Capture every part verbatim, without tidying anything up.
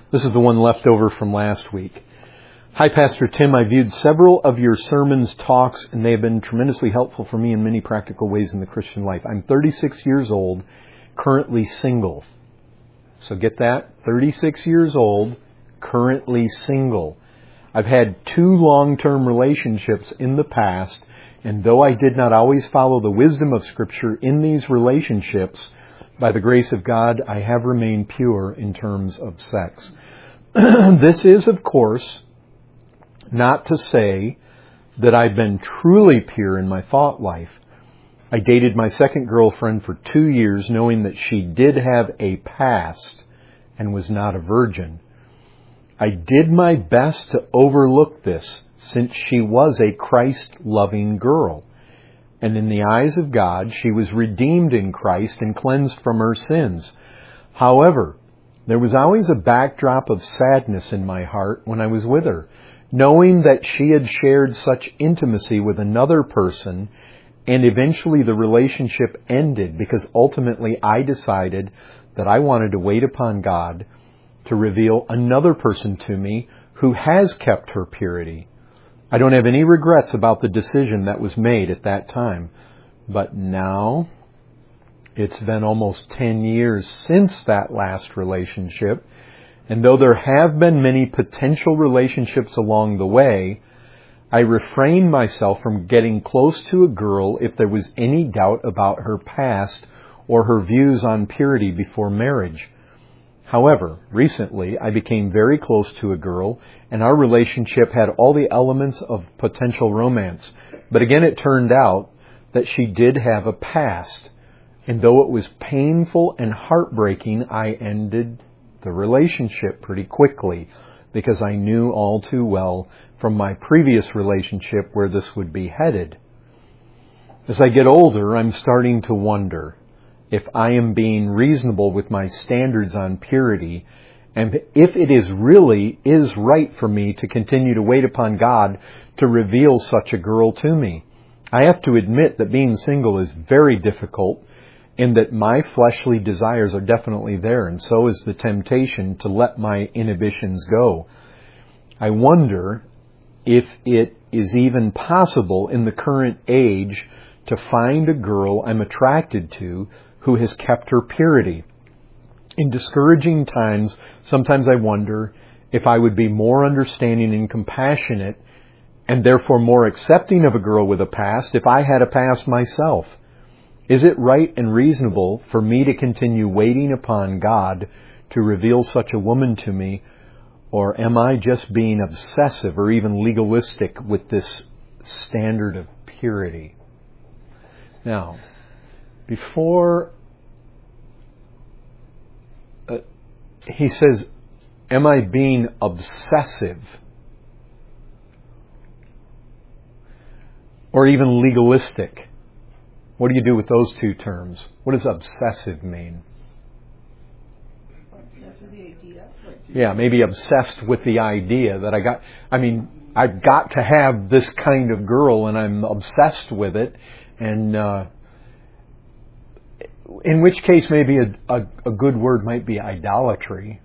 This is the one left over from last week. Hi, Pastor Tim. I viewed several of your sermons, talks, and they have been tremendously helpful for me in many practical ways in the Christian life. I'm thirty-six years old, currently single. So get that? thirty-six years old, currently single. I've had two long-term relationships in the past, and though I did not always follow the wisdom of Scripture in these relationships, by the grace of God, I have remained pure in terms of sex. This is, of course, not to say that I've been truly pure in my thought life. I dated my second girlfriend for two years, knowing that she did have a past and was not a virgin. I did my best to overlook this, since she was a Christ-loving girl. And in the eyes of God, she was redeemed in Christ and cleansed from her sins. However, there was always a backdrop of sadness in my heart when I was with her, knowing that she had shared such intimacy with another person, and eventually the relationship ended because ultimately I decided that I wanted to wait upon God to reveal another person to me who has kept her purity. I don't have any regrets about the decision that was made at that time. But now, it's been almost ten years since that last relationship. And though there have been many potential relationships along the way, I refrained myself from getting close to a girl if there was any doubt about her past or her views on purity before marriage. However, recently I became very close to a girl, and our relationship had all the elements of potential romance. But again, it turned out that she did have a past. And though it was painful and heartbreaking, I ended the relationship pretty quickly because I knew all too well from my previous relationship where this would be headed. As I get older, I'm starting to wonder if I am being reasonable with my standards on purity, and if it is really is right for me to continue to wait upon God to reveal such a girl to me. I have to admit that being single is very difficult, and that my fleshly desires are definitely there, and so is the temptation to let my inhibitions go. I wonder if it is even possible in the current age to find a girl I'm attracted to who has kept her purity. In discouraging times, sometimes I wonder if I would be more understanding and compassionate and therefore more accepting of a girl with a past if I had a past myself. Is it right and reasonable for me to continue waiting upon God to reveal such a woman to me, or am I just being obsessive or even legalistic with this standard of purity? Now, before uh, he says, am I being obsessive or even legalistic? What do you do with those two terms? What does obsessive mean? Obsessed with the idea. Yeah, maybe obsessed with the idea that I got, I mean, I've got to have this kind of girl and I'm obsessed with it. And uh, in which case maybe a, a, a good word might be idolatry.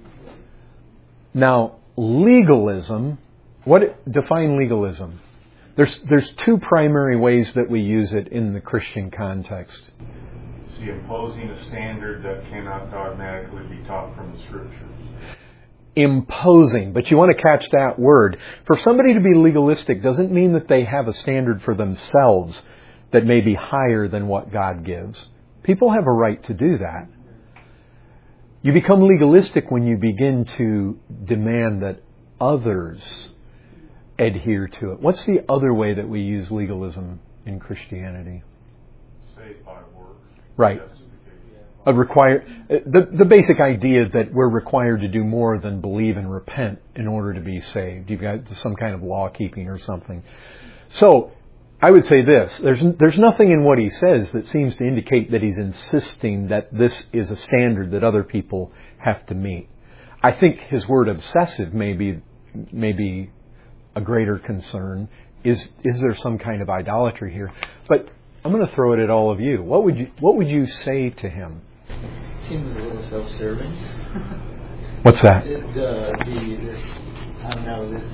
Now, legalism, what define legalism? There's there's two primary ways that we use it in the Christian context. It's the imposing a standard that cannot dogmatically be taught from the Scriptures. Imposing, but you want to catch that word. For somebody to be legalistic doesn't mean that they have a standard for themselves that may be higher than what God gives. People have a right to do that. You become legalistic when you begin to demand that others adhere to it. What's the other way that we use legalism in Christianity? Saved by works. Right. A require, the, the basic idea that we're required to do more than believe and repent in order to be saved. You've got some kind of law keeping or something. So, I would say this, there's there's nothing in what he says that seems to indicate that he's insisting that this is a standard that other people have to meet. I think his word obsessive may be, may be a greater concern. Is is there some kind of idolatry here? But I'm going to throw it at all of you. What would you what would you say to him? Seems a little self-serving. What's that? The, the, this, I don't know, this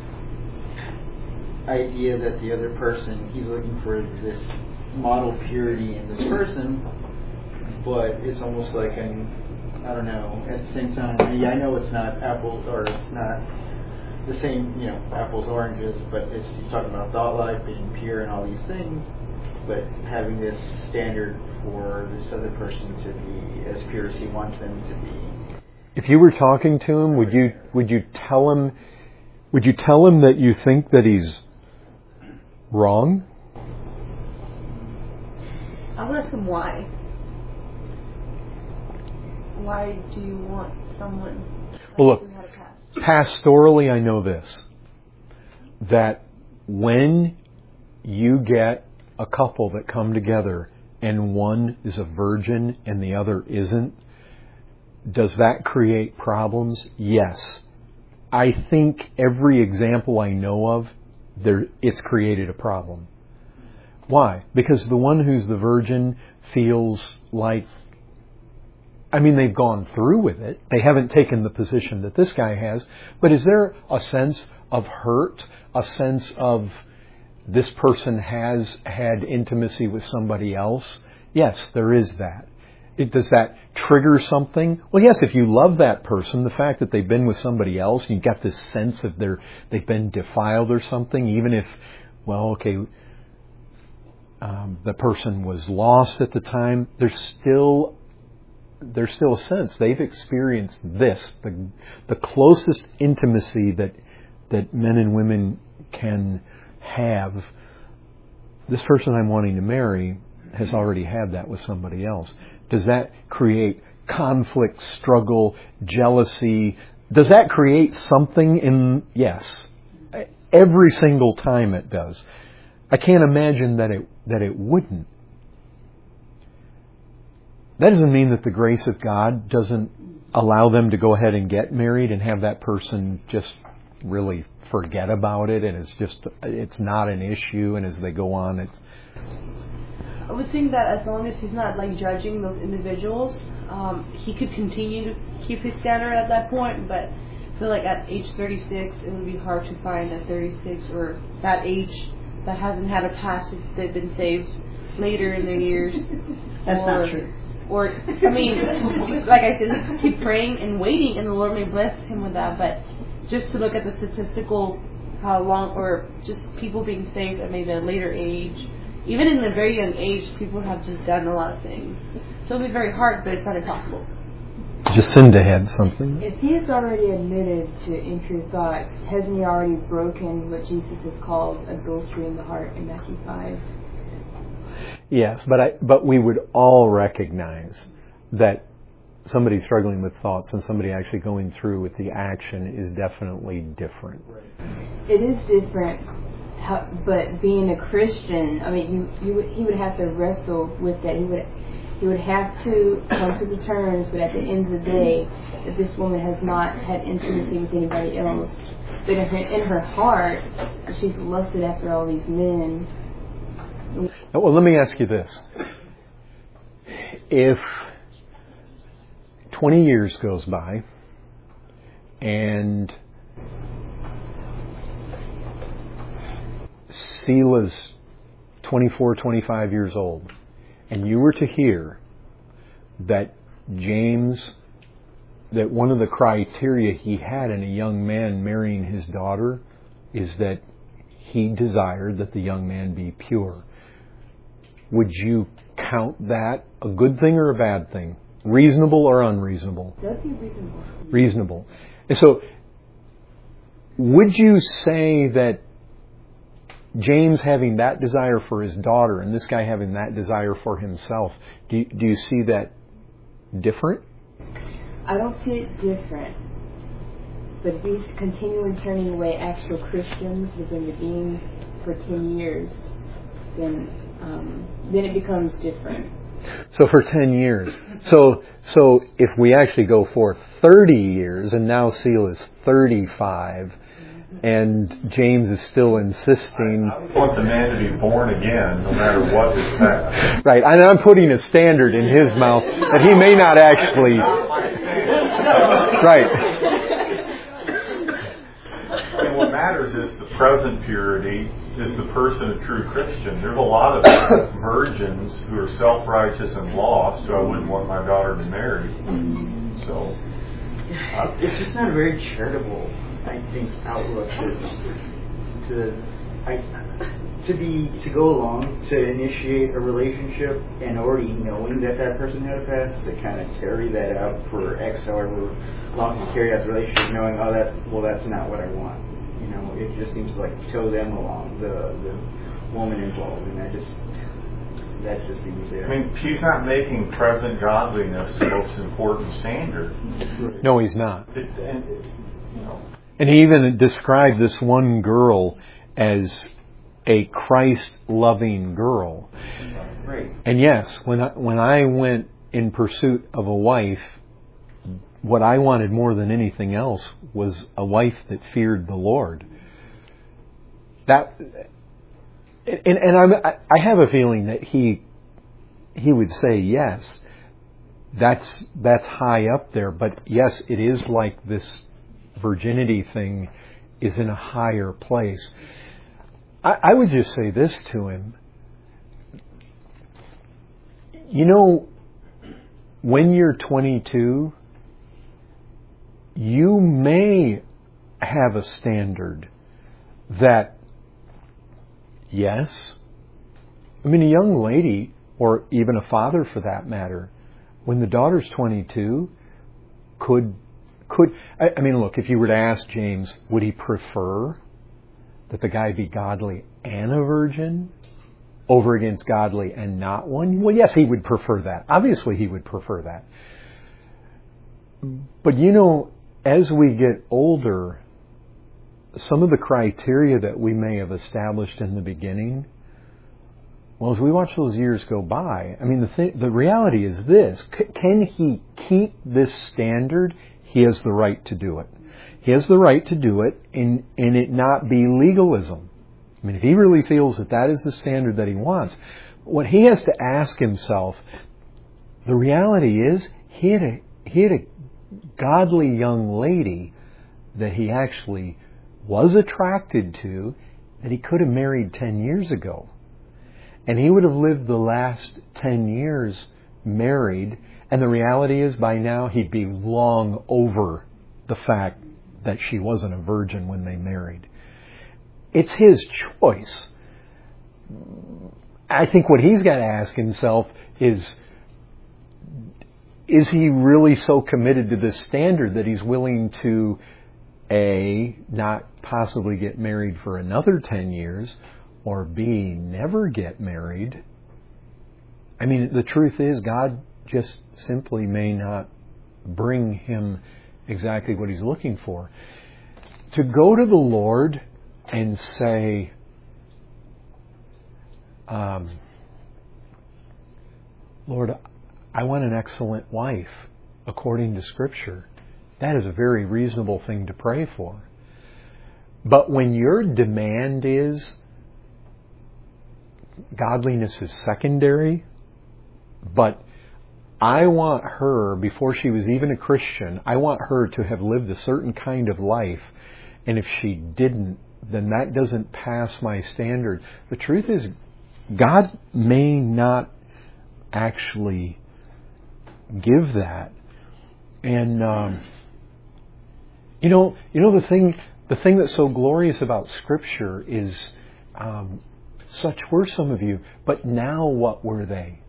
idea that the other person, he's looking for this model purity in this person, but it's almost like an, I don't know, at the same time, yeah, I know it's not apples, or it's not the same, you know, apples, oranges, but it's, he's talking about thought life, being pure and all these things, but having this standard for this other person to be as pure as he wants them to be. If you were talking to him, would you would you tell him would you tell him that you think that he's wrong? I'll ask him why. Why do you want someone? Well, look, pastorally, I know this, that when you get a couple that come together and one is a virgin and the other isn't, does that create problems? Yes. I think every example I know of, there it's created a problem. Why? Because the one who's the virgin feels like, I mean, they've gone through with it. They haven't taken the position that this guy has. But is there a sense of hurt, a sense of this person has had intimacy with somebody else? Yes, there is that. It, does that trigger something? Well, yes, if you love that person, the fact that they've been with somebody else, you've got this sense that they're, they've been defiled or something, even if, well, okay, um, the person was lost at the time, there's still there's still a sense they've experienced this, the the closest intimacy that that men and women can have. This person I'm wanting to marry has already had that with somebody else. Does that create conflict, struggle, jealousy? Does that create something in... Yes. Every single time it does. I can't imagine that it that it wouldn't. That doesn't mean that the grace of God doesn't allow them to go ahead and get married and have that person just really forget about it, and it's just, it's not an issue, and as they go on, it's... I would think that as long as he's not like judging those individuals, um, he could continue to keep his standard at that point, but I feel like at age thirty-six, it would be hard to find a thirty-six or that age that hasn't had a past if they've been saved later in their years. That's or, not true. Or, I mean, like I said, keep praying and waiting, and the Lord may bless him with that, but just to look at the statistical, how long, or just people being saved at maybe a later age, even in a very young age, people have just done a lot of things. So it'll be very hard, but it's not impossible. Jacinda had something. If he has already admitted to impure thoughts, hasn't he already broken what Jesus has called adultery in the heart in Matthew five? Yes, but I, but we would all recognize that somebody struggling with thoughts and somebody actually going through with the action is definitely different. It is different, but being a Christian, I mean, you, you would, he would have to wrestle with that. He would he would have to come to the terms, but at the end of the day, that this woman has not had intimacy with anybody else. But in her, in her heart, she's lusted after all these men. Well, let me ask you this. If twenty years goes by and Sela's twenty-four, twenty-five years old, and you were to hear that James, that one of the criteria he had in a young man marrying his daughter is that he desired that the young man be pure, would you count that a good thing or a bad thing? Reasonable or unreasonable? That'd be reasonable. Reasonable. And so, would you say that James having that desire for his daughter and this guy having that desire for himself, do you, do you see that different? I don't see it different. But if he's continually turning away actual Christians within the being for ten years, then um, then it becomes different. So for ten years. So so if we actually go for thirty years, and now Sela is thirty-five, and James is still insisting... I want the man to be born again, no matter what his past. Right, and I'm putting a standard in his mouth that he may not actually... Right. And what matters is the present purity. Is the person a true Christian? There's a lot of virgins who are self-righteous and lost, who I wouldn't want my daughter to marry. So uh, it's just not a very charitable, I think, outlook to to I, to be to go along to initiate a relationship and already knowing that that person had a past, to kind of carry that out for X however long to carry out the relationship, knowing, oh, that well, that's not what I want. You know, it just seems to like tow them along, the the woman involved, and that just that just seems there. I mean, he's not making present godliness the most important standard. No, he's not. It, and, it, you know. And he even described this one girl as a Christ-loving girl. Right. And yes, when I, when I went in pursuit of a wife, what I wanted more than anything else was a wife that feared the Lord. That, and, and I'm, I have a feeling that he he would say yes. That's that's high up there, but yes, it is like this virginity thing is in a higher place. I, I would just say this to him. You know, when you're twenty-two, you may have a standard that, yes, I mean, a young lady, or even a father for that matter, when the daughter's twenty-two, could, could, I, I mean, look, if you were to ask James, would he prefer that the guy be godly and a virgin over against godly and not one? Well, yes, he would prefer that. Obviously, he would prefer that. But you know, as we get older, some of the criteria that we may have established in the beginning, well, as we watch those years go by, I mean, the thing, the reality is this. C- can he keep this standard? He has the right to do it. He has the right to do it and, and it not be legalism. I mean, if he really feels that that is the standard that he wants, what he has to ask himself, the reality is he had a, he had a godly young lady that he actually was attracted to that he could have married ten years ago. And he would have lived the last ten years married, and the reality is by now he'd be long over the fact that she wasn't a virgin when they married. It's his choice. I think what he's got to ask himself is, is he really so committed to this standard that he's willing to, A, not possibly get married for another ten years, or B, never get married? I mean, the truth is, God just simply may not bring him exactly what he's looking for. To go to the Lord and say, um, Lord, I want an excellent wife according to Scripture, that is a very reasonable thing to pray for. But when your demand is godliness is secondary, but I want her, before she was even a Christian, I want her to have lived a certain kind of life, and if she didn't, then that doesn't pass my standard. The truth is, God may not actually give that. And um, you know, you know the thing, the thing that's so glorious about Scripture is, um, such were some of you, but now what were they?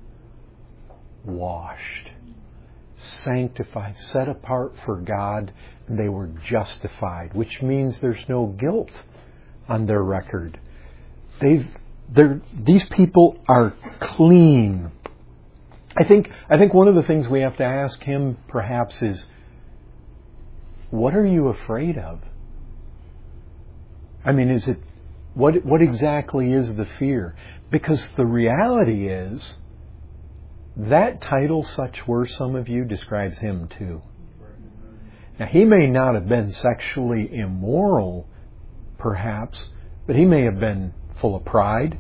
Washed, sanctified, set apart for God, and they were justified, which means there's no guilt on their record. They've, they're, these people are clean. I think, I think one of the things we have to ask him perhaps is, what are you afraid of? I mean, is it, what, what exactly is the fear? Because the reality is, that title, such were some of you, describes him too. Now, he may not have been sexually immoral, perhaps, but he may have been full of pride,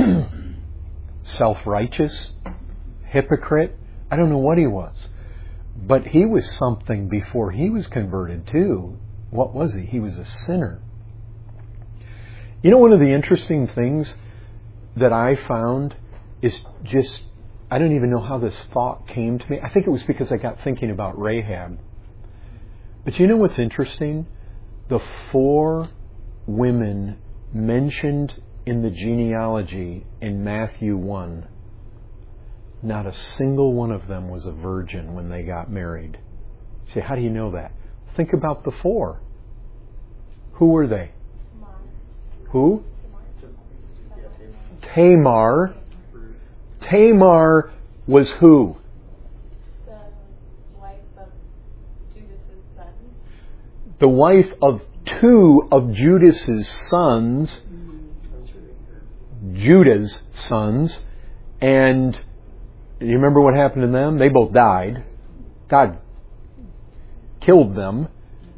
self-righteous, hypocrite. I don't know what he was. But he was something before he was converted too. What was he? He was a sinner. You know, one of the interesting things that I found is just, I don't even know how this thought came to me. I think it was because I got thinking about Rahab. But you know what's interesting? The four women mentioned in the genealogy in Matthew one, not a single one of them was a virgin when they got married. You say, how do you know that? Think about the four. Who were they? Who? Tamar. Tamar was who? The wife of Judas's son. The wife of two of Judas's sons. Judah's sons. And you remember what happened to them? They both died. God killed them.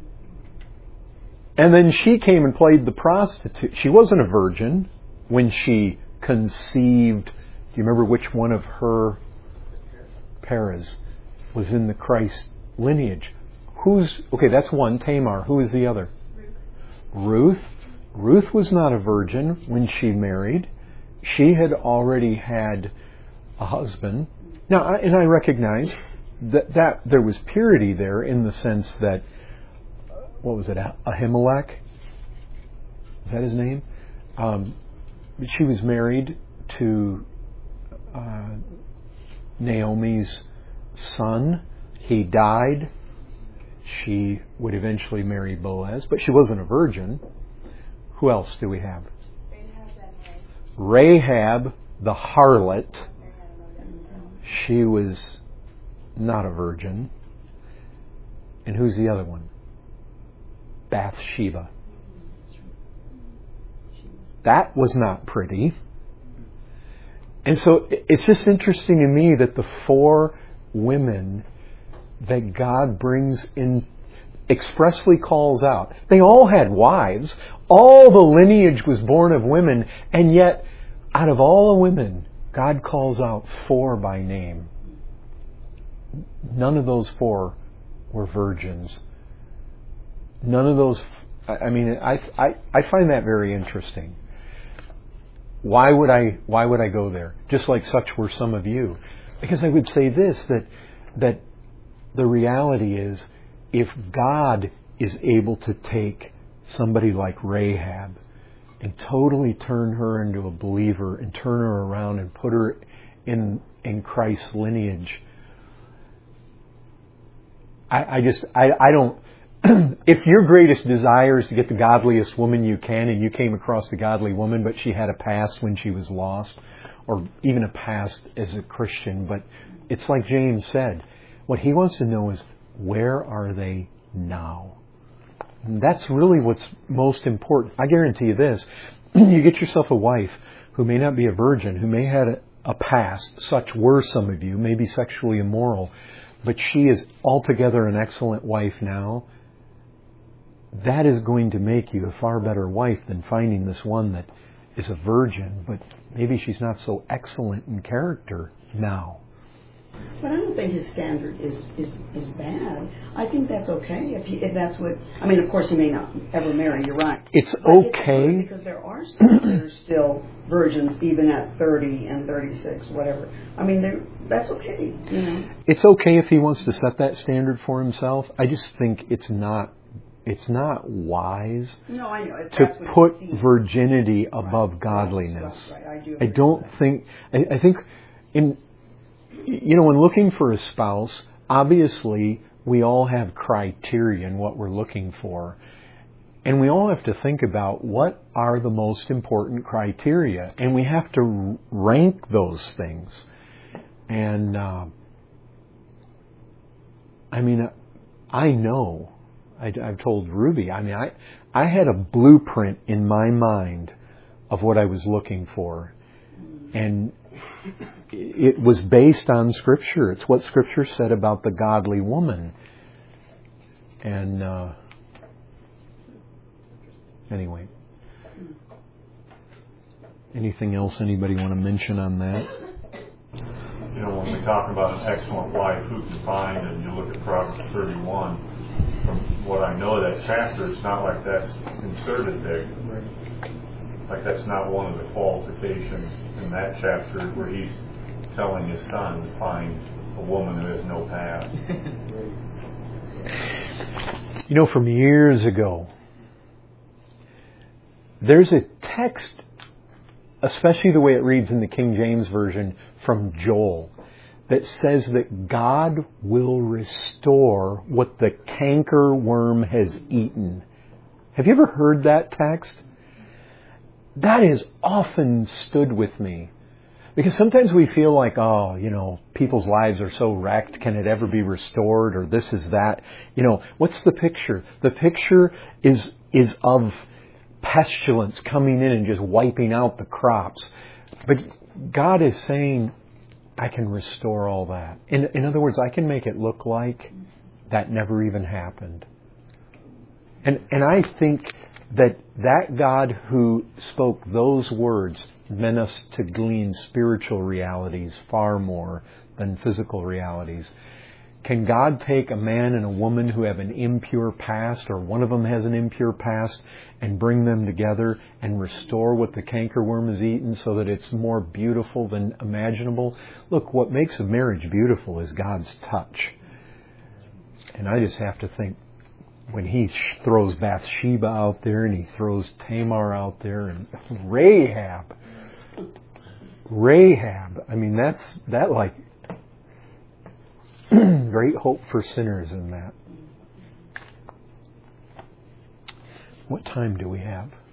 And then she came and played the prostitute. She wasn't a virgin when she conceived. Do you remember which one of her Perez was in the Christ lineage? Who's, okay, that's one, Tamar. Who is the other? Ruth. Ruth. Ruth was not a virgin when she married. She had already had a husband. Now, and I recognize that, that there was purity there in the sense that, what was it, Ahimelech? Is that his name? Um, she was married to uh, Naomi's son. He died. She would eventually marry Boaz, but she wasn't a virgin. Who else do we have? Rahab, the harlot. She was not a virgin. And who's the other one? Bathsheba. That was not pretty. And so it's just interesting to me that the four women that God brings in, expressly calls out, they all had wives. All the lineage was born of women, and yet out of all the women, God calls out four by name. None of those four were virgins. None of those, I mean, I, I, I find that very interesting. Why would I, why would I go there? Just like such were some of you. Because I would say this, that, that the reality is, if God is able to take somebody like Rahab and totally turn her into a believer and turn her around and put her in, in Christ's lineage, I, I just, I, I don't, if your greatest desire is to get the godliest woman you can, and you came across the godly woman, but she had a past when she was lost, or even a past as a Christian, but it's like James said, what he wants to know is, where are they now? And that's really what's most important. I guarantee you this, you get yourself a wife who may not be a virgin, who may have a, a past, such were some of you, may be sexually immoral, but she is altogether an excellent wife now. That is going to make you a far better wife than finding this one that is a virgin, but maybe she's not so excellent in character now. But I don't think his standard is, is, is bad. I think that's okay if, he, if that's what... I mean, of course, he may not ever marry, you're right. It's but okay. It's because there are some that are still virgins, even at thirty and thirty-six, whatever. I mean, that's okay, you know. It's okay if he wants to set that standard for himself. I just think it's not it's not wise no, I know. It's, to put right. virginity above godliness. Right, right. I, do I don't think... I, I think in... You know, when looking for a spouse, obviously we all have criteria in what we're looking for. And we all have to think about what are the most important criteria. And we have to rank those things. And, uh, I mean, I know, I, I've told Ruby, I mean, I, I had a blueprint in my mind of what I was looking for. And it was based on Scripture. It's what Scripture said about the godly woman. And uh, anyway, anything else anybody want to mention on that? You know, when you talk about an excellent wife, who can find, and you look at Proverbs thirty-one, from what I know of that chapter, it's not like that's inserted there. Like that's not one of the qualifications in that chapter where he's telling his son to find a woman who has no past. You know, from years ago, there's a text, especially the way it reads in the King James Version, from Joel, that says that God will restore what the canker worm has eaten. Have you ever heard that text? That has often stood with me. Because sometimes we feel like, oh, you know, people's lives are so wrecked, can it ever be restored, or this is that. You know, what's the picture? The picture is is of pestilence coming in and just wiping out the crops. But God is saying, I can restore all that. In, in other words, I can make it look like that never even happened. And and I think that that God who spoke those words meant us to glean spiritual realities far more than physical realities. Can God take a man and a woman who have an impure past, or one of them has an impure past, and bring them together and restore what the cankerworm has eaten so that it's more beautiful than imaginable? Look, what makes a marriage beautiful is God's touch. And I just have to think, when he throws Bathsheba out there and he throws Tamar out there and Rahab, Rahab, I mean, that's, that like, great hope for sinners in that. What time do we have?